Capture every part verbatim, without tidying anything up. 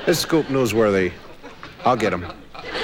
This scoop newsworthy. I'll get him.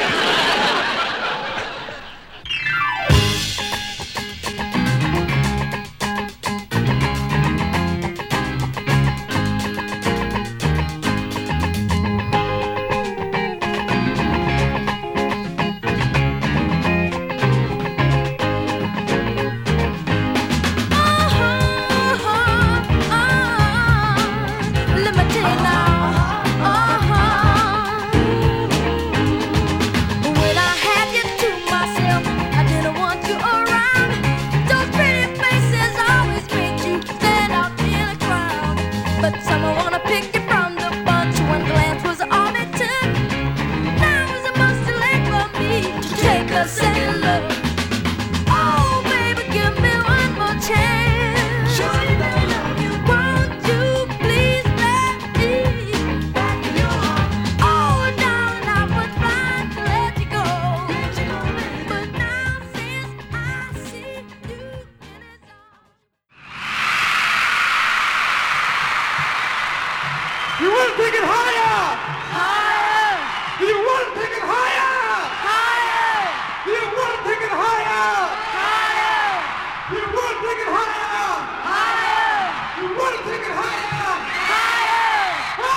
You want to take it higher? Higher! Do you want to take it higher? Higher! Do you want to take it higher? Higher! Do you want to take it higher? Higher! Do you want to take it higher? Higher!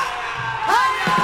Higher!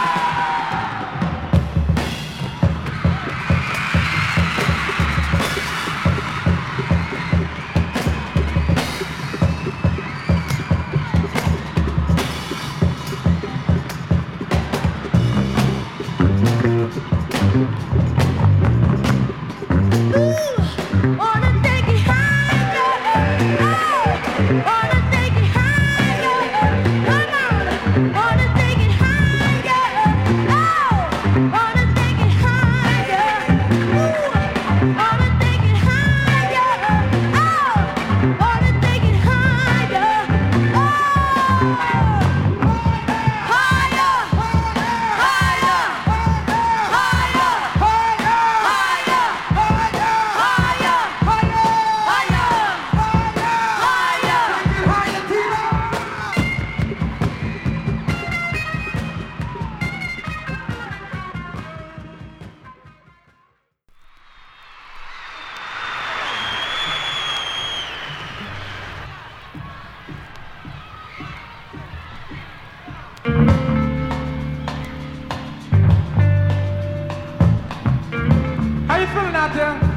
How you feeling out there?